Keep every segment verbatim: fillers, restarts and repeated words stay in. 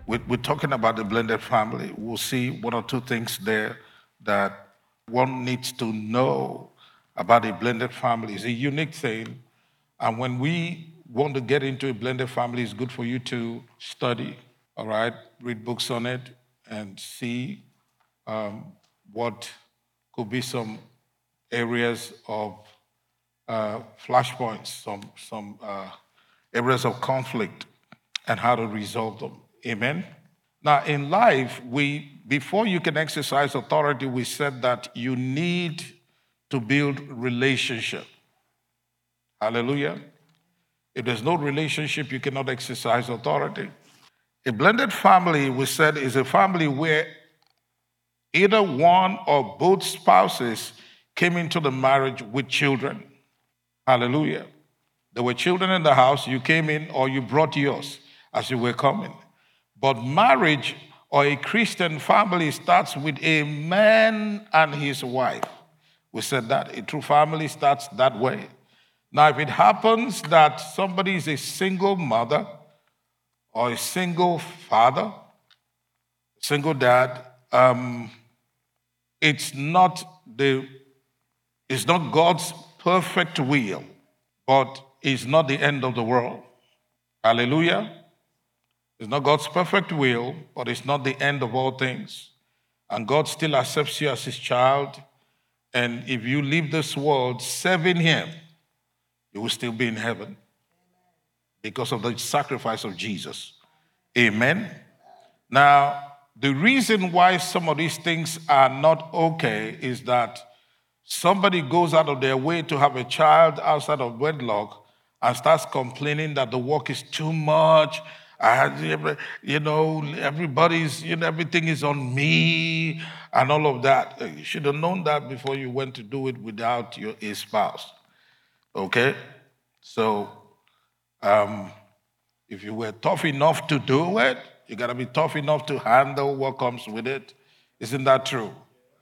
we're, we're talking about the blended family. We'll see one or two things there that one needs to know about a blended family. It's a unique thing. And when we want to get into a blended family, it's good for you to study, all right? Read books on it and see um, what could be some areas of uh, flashpoints, some, some uh, areas of conflict, and how to resolve them. Amen? Now, in life, we before you can exercise authority, we said that you need to build relationship. Hallelujah. If there's no relationship, you cannot exercise authority. A blended family, we said, is a family where either one or both spouses came into the marriage with children. Hallelujah. There were children in the house, you came in or you brought yours as you were coming. But marriage or a Christian family starts with a man and his wife. We said that a true family starts that way. Now, if it happens that somebody is a single mother or a single father, single dad, um, it's not the it's not God's perfect will, but it's not the end of the world. Hallelujah. It's not God's perfect will, but it's not the end of all things. And God still accepts you as his child. And if you leave this world serving him, you will still be in heaven because of the sacrifice of Jesus. Amen. Now, the reason why some of these things are not okay is that somebody goes out of their way to have a child outside of wedlock and starts complaining that the work is too much. I had, you know, everybody's, you know, everything is on me and all of that. You should have known that before you went to do it without your a spouse. Okay? So, um, if you were tough enough to do it, you got to be tough enough to handle what comes with it. Isn't that true?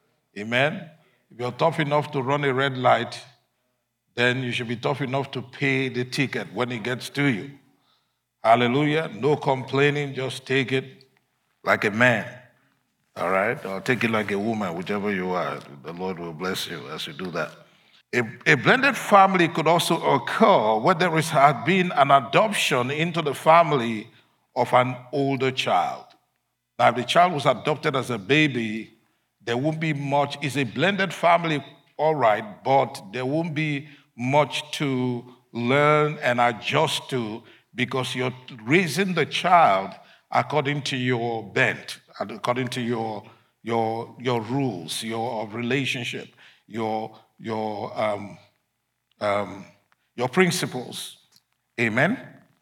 Amen? If you're tough enough to run a red light, then you should be tough enough to pay the ticket when it gets to you. Hallelujah. No complaining, just take it like a man. All right? Or take it like a woman, whichever you are. The Lord will bless you as you do that. A, a blended family could also occur where there is, had been an adoption into the family of an older child. Now, if the child was adopted as a baby, there won't be much. It's a blended family, all right, but there won't be much to learn and adjust to because you're raising the child according to your bent, according to your your your rules, your relationship, your your um, um, your principles. Amen.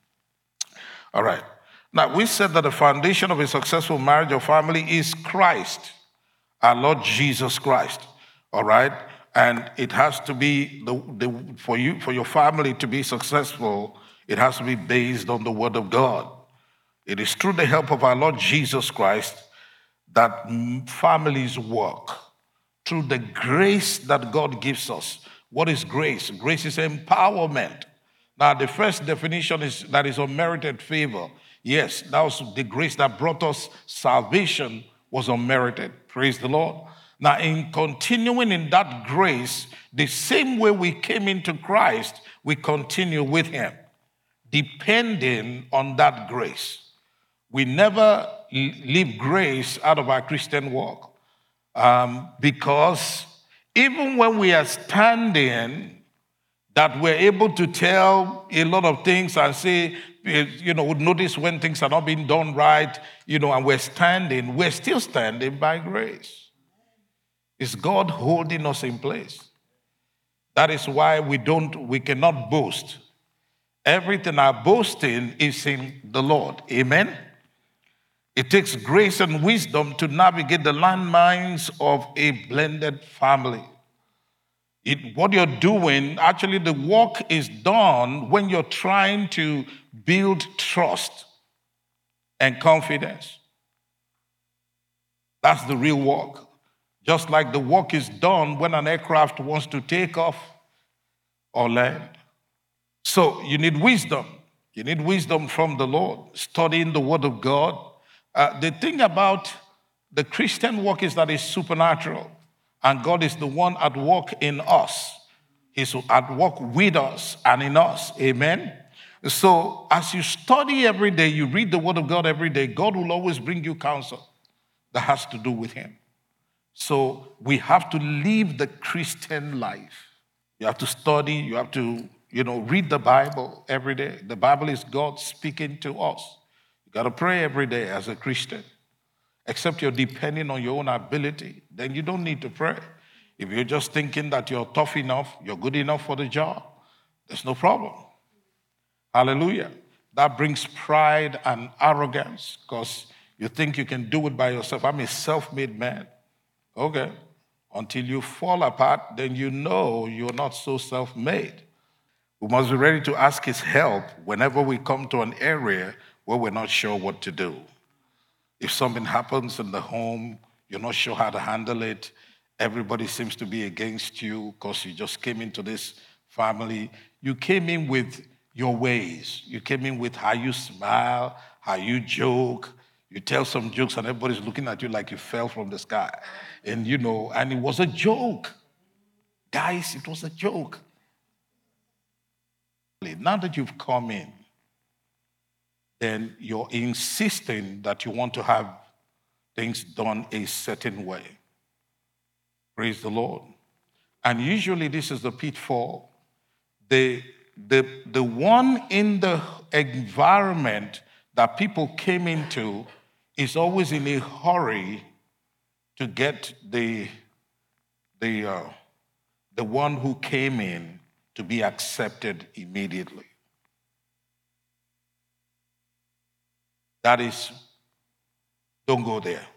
All right. Now we said that the foundation of a successful marriage or family is Christ, our Lord Jesus Christ. All right. And it has to be the, the for you for your family to be successful. It has to be based on the Word of God. It is through the help of our Lord Jesus Christ that families work, through the grace that God gives us. What is grace? Grace is empowerment. Now, the first definition is that is unmerited favor. Yes, that was the grace that brought us salvation was unmerited. Praise the Lord. Now, in continuing in that grace, the same way we came into Christ, we continue with him, depending on that grace. We never leave grace out of our Christian walk um, because even when we are standing, that we're able to tell a lot of things and say, you know, notice when things are not being done right, you know, and we're standing, we're still standing by grace. It's God holding us in place. That is why we don't, we cannot boast. Everything our boasting is in the Lord. Amen. It takes grace and wisdom to navigate the landmines of a blended family. It, what you're doing, actually the work is done when you're trying to build trust and confidence. That's the real work. Just like the work is done when an aircraft wants to take off or land. So you need wisdom. You need wisdom from the Lord, studying the Word of God Uh, the thing about the Christian walk is that it's supernatural, and God is the one at work in us. He's at work with us and in us. Amen? So as you study every day, you read the Word of God every day, God will always bring you counsel that has to do with Him. So we have to live the Christian life. You have to study, you have to, you know, read the Bible every day. The Bible is God speaking to us. You got to pray every day as a Christian. Except you're depending on your own ability, then you don't need to pray. If you're just thinking that you're tough enough, you're good enough for the job, there's no problem. Hallelujah. That brings pride and arrogance because you think you can do it by yourself. I'm a self-made man. Okay. Until you fall apart, then you know you're not so self-made. We must be ready to ask His help whenever we come to an area where we're not sure what to do. If something happens in the home, you're not sure how to handle it, everybody seems to be against you because you just came into this family. You came in with your ways. You came in with how you smile, how you joke. You tell some jokes and everybody's looking at you like you fell from the sky. And you know, and it was a joke. Guys, it was a joke. Now that you've come in, then you're insisting that you want to have things done a certain way. Praise the Lord. And usually this is the pitfall. The, the, the one in the environment that people came into is always in a hurry to get the, the, uh, the one who came in to be accepted immediately. That is, don't go there.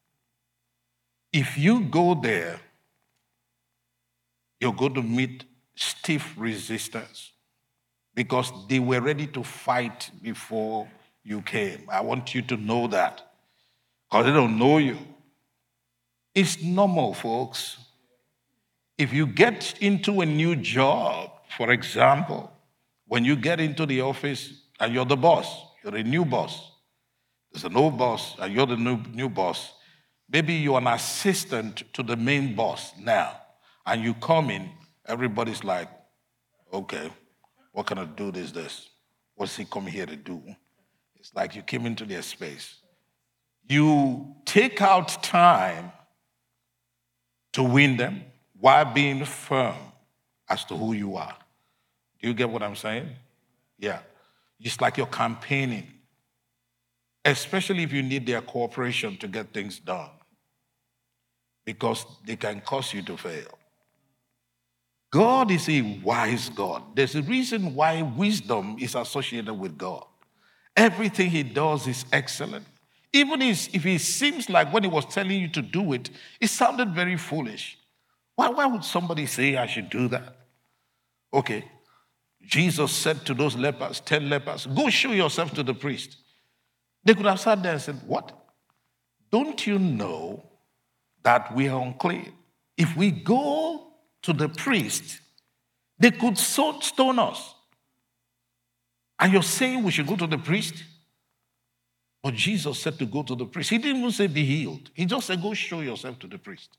If you go there, you're going to meet stiff resistance because they were ready to fight before you came. I want you to know that because they don't know you. It's normal, folks. If you get into a new job, for example, when you get into the office and you're the boss, you're a new boss, there's an old boss and you're the new, new boss. Maybe you're an assistant to the main boss now, and you come in, everybody's like, okay, what kind of dude is this? What's he come here to do? It's like you came into their space. You take out time to win them while being firm as to who you are. Do you get what I'm saying? Yeah. It's like you're campaigning, especially if you need their cooperation to get things done, because they can cause you to fail. God is a wise God. There's a reason why wisdom is associated with God. Everything He does is excellent. Even if it seems like when He was telling you to do it, it sounded very foolish. Why, why would somebody say I should do that? Okay, Jesus said to those lepers, ten lepers, go show yourself to the priest. They could have sat there and said, what? Don't you know that we are unclean? If we go to the priest, they could stone us. And you're saying we should go to the priest? But Jesus said to go to the priest. He didn't even say be healed. He just said go show yourself to the priest.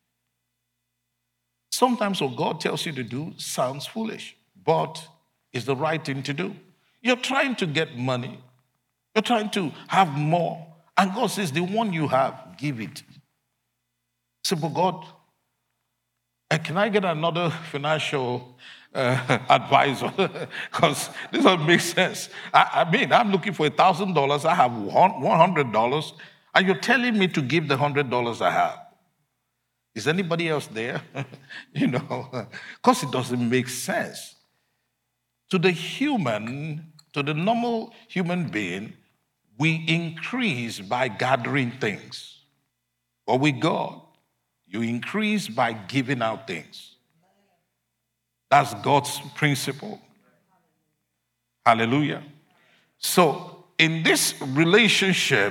Sometimes what God tells you to do sounds foolish, but it's the right thing to do. You're trying to get money. You're trying to have more. And God says, the one you have, give it. Simple, God, uh, can I get another financial uh, advisor? Because this doesn't make sense. I, I mean, I'm looking for one thousand dollars. I have one hundred dollars. And you're telling me to give the one hundred dollars I have. Is anybody else there? You know, because it doesn't make sense. To the human, to the normal human being, we increase by gathering things. But with God, you increase by giving out things. That's God's principle. Hallelujah. So, in this relationship,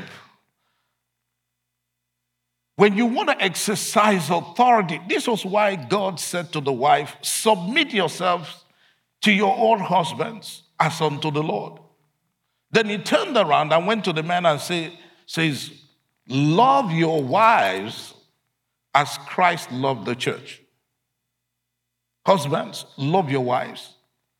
when you want to exercise authority, this was why God said to the wife, submit yourselves to your own husbands as unto the Lord. Then he turned around and went to the man and said, says, love your wives as Christ loved the church. Husbands, love your wives.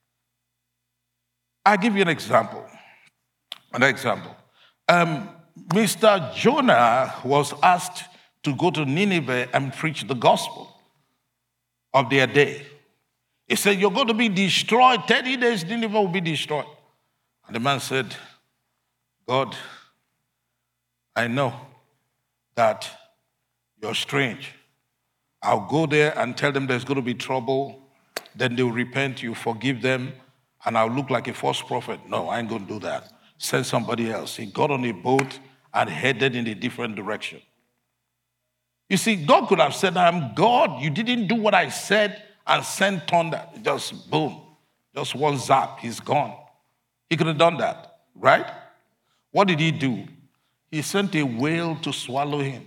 I'll give you an example. An example. Um, Mister Jonah was asked to go to Nineveh and preach the gospel of their day. He said, you're going to be destroyed. thirty days, Nineveh will be destroyed. And the man said, God, I know that you're strange. I'll go there and tell them there's going to be trouble. Then they'll repent, you forgive them, and I'll look like a false prophet. No, I ain't going to do that. Send somebody else. He got on a boat and headed in a different direction. You see, God could have said, I'm God. You didn't do what I said, and send thunder. Just boom. Just one zap. He's gone. He could have done that, right? What did he do? He sent a whale to swallow him.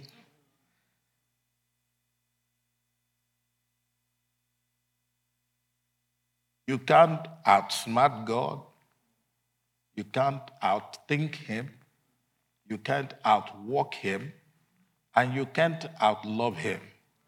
You can't outsmart God. You can't outthink him. You can't outwalk him. And you can't outlove him.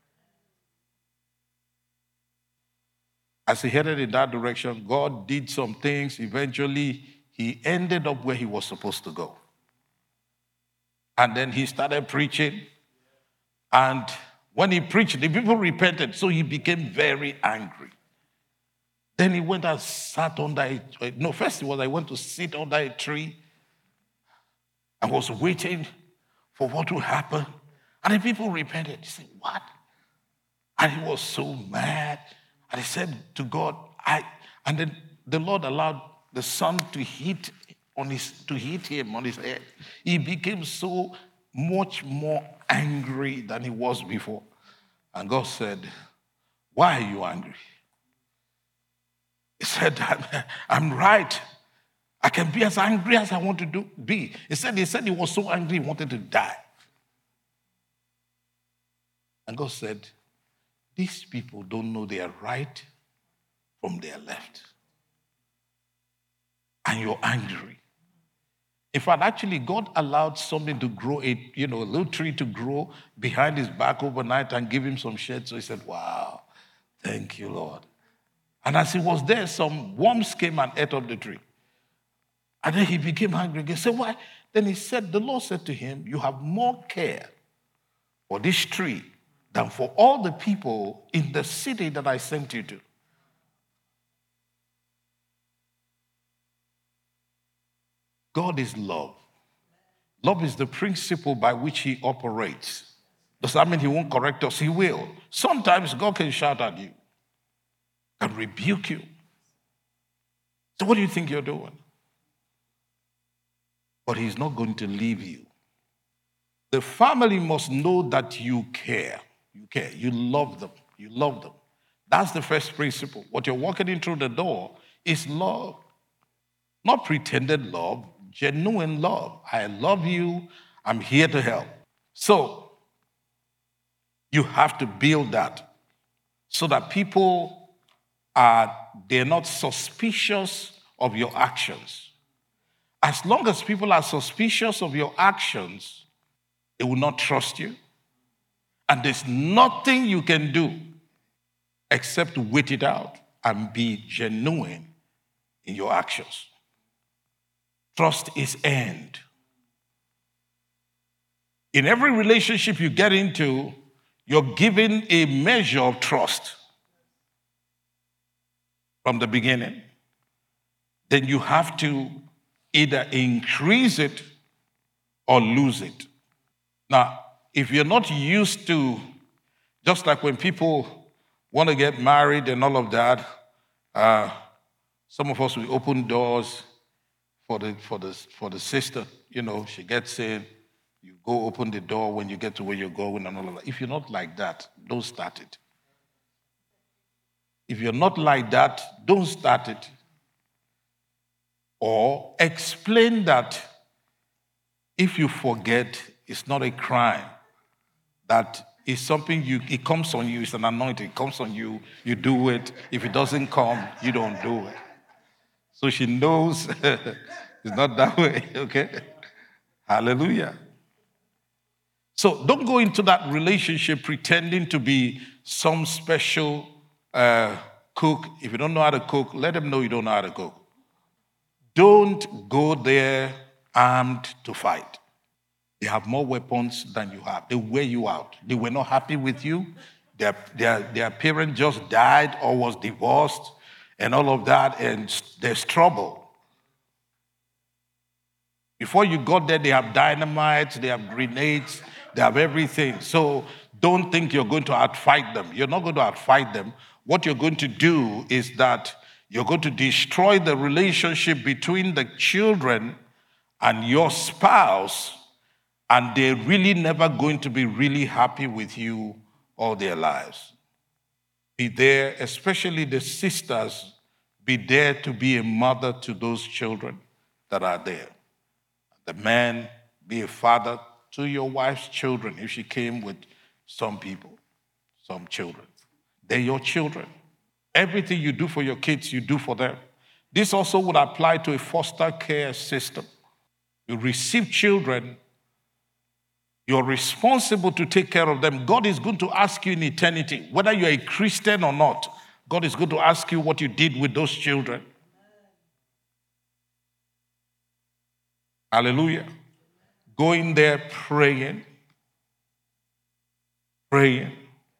As he headed in that direction, God did some things. Eventually, he ended up where he was supposed to go. And then he started preaching. And when he preached, the people repented, so he became very angry. Then he went and sat under a, no, first was I went to sit under a tree and was waiting for what would happen. And the people repented. He said, what? And he was so mad. And he said to God, I, and then the Lord allowed the sun to hit on his, to hit him on his head. He became so much more angry than he was before. And God said, why are you angry? He said, I'm, I'm right. I can be as angry as I want to do, be. He said, he said he was so angry he wanted to die. And God said, these people don't know their right from their left. And you're angry. In fact, actually, God allowed something to grow, a, you know, a little tree to grow behind his back overnight and give him some shade. So he said, wow, thank you, Lord. And as he was there, some worms came and ate up the tree. And then he became angry again. He said, why? Then he said, the Lord said to him, you have more care for this tree than for all the people in the city that I sent you to. God is love. Love is the principle by which he operates. Does that mean he won't correct us? He will. Sometimes God can shout at you and rebuke you. So what do you think you're doing? But he's not going to leave you. The family must know that you care. You care. You love them. You love them. That's the first principle. What you're walking in through the door is love. Not pretended love, genuine love. I love you. I'm here to help. So you have to build that so that people are, they're not suspicious of your actions. As long as people are suspicious of your actions, they will not trust you. And there's nothing you can do except to wait it out and be genuine in your actions. Trust is earned. In every relationship you get into, you're given a measure of trust from the beginning. Then you have to either increase it or lose it. Now, if you're not used to, just like when people want to get married and all of that, uh, some of us, we open doors for the, for, the, for the sister. You know, she gets in, you go open the door when you get to where you're going and all of that. If you're not like that, don't start it. If you're not like that, don't start it. Or explain that if you forget, it's not a crime. That is something you, it comes on you, it's an anointing, it comes on you, you do it. If it doesn't come, you don't do it. So she knows it's not that way, okay? Hallelujah. So don't go into that relationship pretending to be some special uh, cook. If you don't know how to cook, let them know you don't know how to cook. Don't go there armed to fight. They have more weapons than you have. They wear you out. They were not happy with you. Their, their, their parent just died or was divorced and all of that, and there's trouble. Before you got there, they have dynamite, they have grenades, they have everything. So don't think you're going to outfight them. You're not going to outfight them. What you're going to do is that you're going to destroy the relationship between the children and your spouse, and they're really never going to be really happy with you all their lives. Be there, especially the sisters, be there to be a mother to those children that are there. The man, be a father to your wife's children if she came with some people, some children. They're your children. Everything you do for your kids, you do for them. This also would apply to a foster care system. You receive children, you're responsible to take care of them. God is going to ask you in eternity, whether you're a Christian or not, God is going to ask you what you did with those children. Hallelujah. Going there praying, praying.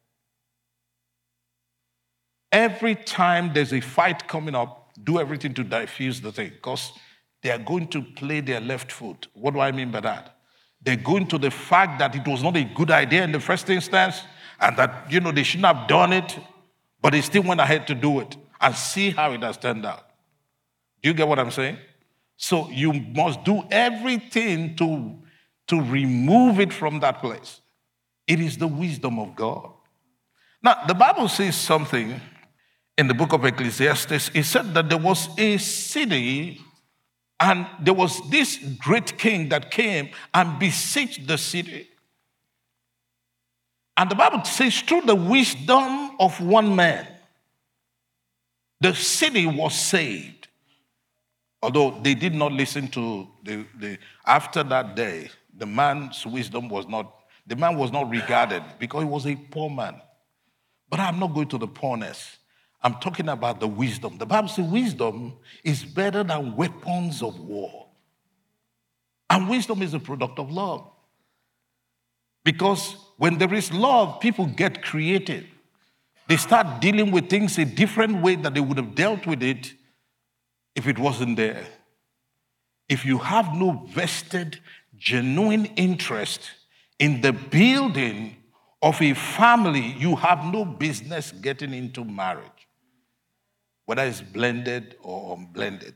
Every time there's a fight coming up, do everything to diffuse the thing, because they are going to play their left foot. What do I mean by that? They're going to the fact that it was not a good idea in the first instance, and that, you know, they shouldn't have done it, but they still went ahead to do it, and see how it has turned out. Do you get what I'm saying? So you must do everything to, to remove it from that place. It is the wisdom of God. Now, the Bible says something in the book of Ecclesiastes. It said that there was a city, and there was this great king that came and besieged the city. And the Bible says, through the wisdom of one man, the city was saved. Although they did not listen to the, the after that day, the man's wisdom was not, the man was not regarded because he was a poor man. But I'm not going to the poorness. I'm talking about the wisdom. The Bible says wisdom is better than weapons of war. And wisdom is a product of love. Because when there is love, people get creative. They start dealing with things a different way that they would have dealt with it if it wasn't there. If you have no vested, genuine interest in the building of a family, you have no business getting into marriage, whether it's blended or unblended.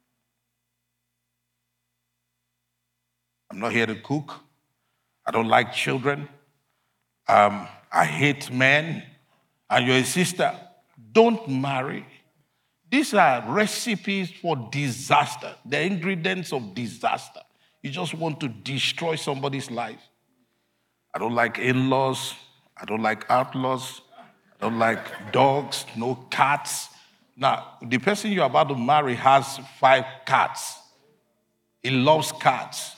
I'm not here to cook. I don't like children. Um, I hate men. And you're a sister. Don't marry. These are recipes for disaster. They're ingredients of disaster. You just want to destroy somebody's life. I don't like in-laws. I don't like outlaws. I don't like dogs, no cats. Now, the person you're about to marry has five cats. He loves cats.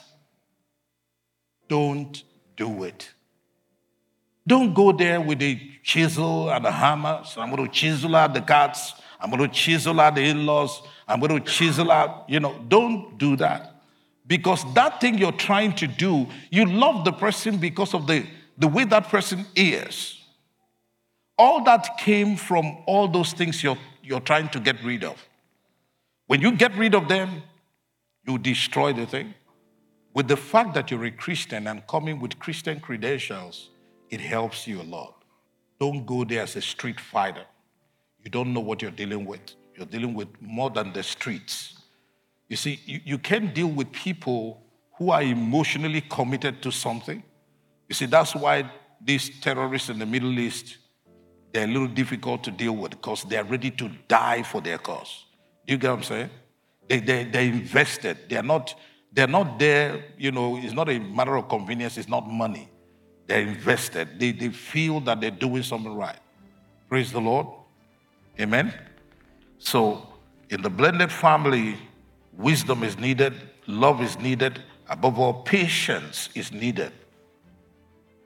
Don't do it. Don't go there with a chisel and a hammer. So I'm going to chisel out the cats. I'm going to chisel out the in-laws. I'm going to chisel out, you know, don't do that. Because that thing you're trying to do, you love the person because of the, the way that person is. All that came from all those things you're, you're trying to get rid of. When you get rid of them, you destroy the thing. With the fact that you're a Christian and coming with Christian credentials, it helps you a lot. Don't go there as a street fighter. You don't know what you're dealing with. You're dealing with more than the streets. You see, you, you can't deal with people who are emotionally committed to something. You see, that's why these terrorists in the Middle East, they're a little difficult to deal with because they're ready to die for their cause. Do you get what I'm saying? They, they, they're invested. They're not, they're not there, you know, it's not a matter of convenience. It's not money. They're invested. They, they feel that they're doing something right. Praise the Lord. Amen. So in the blended family, wisdom is needed, love is needed, above all, patience is needed.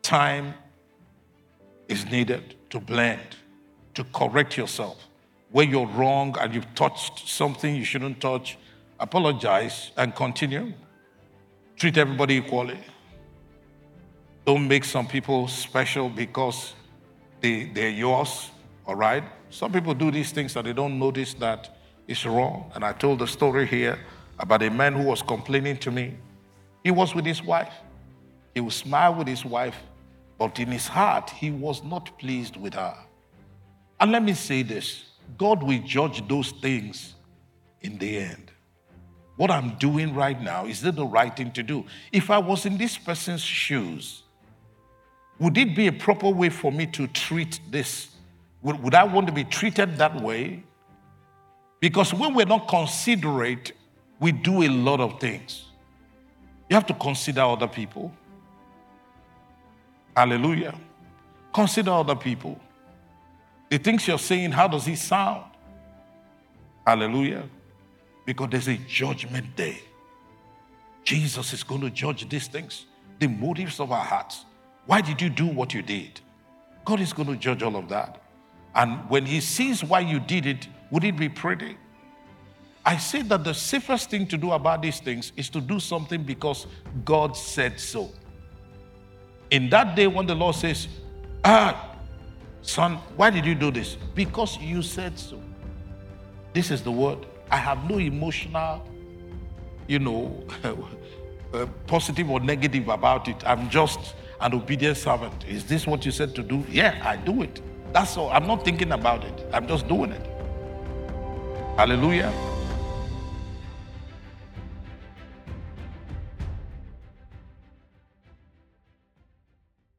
time is needed to blend, to correct yourself. Where you're wrong and you've touched something you shouldn't touch, apologize and continue. Treat everybody equally. Don't make some people special because they, they're yours, all right? Some people do these things and they don't notice that it's wrong. And I told the story here about a man who was complaining to me. He was with his wife. He would smile with his wife, but in his heart, he was not pleased with her. And let me say this, God will judge those things in the end. What I'm doing right now, is it the right thing to do? If I was in this person's shoes, would it be a proper way for me to treat this? Would, would I want to be treated that way? Because when we're not considerate, we do a lot of things. You have to consider other people. Hallelujah. Consider other people. The things you're saying, how does it sound? Hallelujah. Because there's a judgment day. Jesus is going to judge these things, the motives of our hearts. Why did you do what you did? God is going to judge all of that. And when he sees why you did it, would it be pretty? I say that the safest thing to do about these things is to do something because God said so. In that day when the Lord says, ah, son, why did you do this? Because you said so. This is the word. I have no emotional, you know, uh, positive or negative about it. I'm just an obedient servant. Is this what you said to do? Yeah, I do it. That's all. I'm not thinking about it. I'm just doing it. Hallelujah.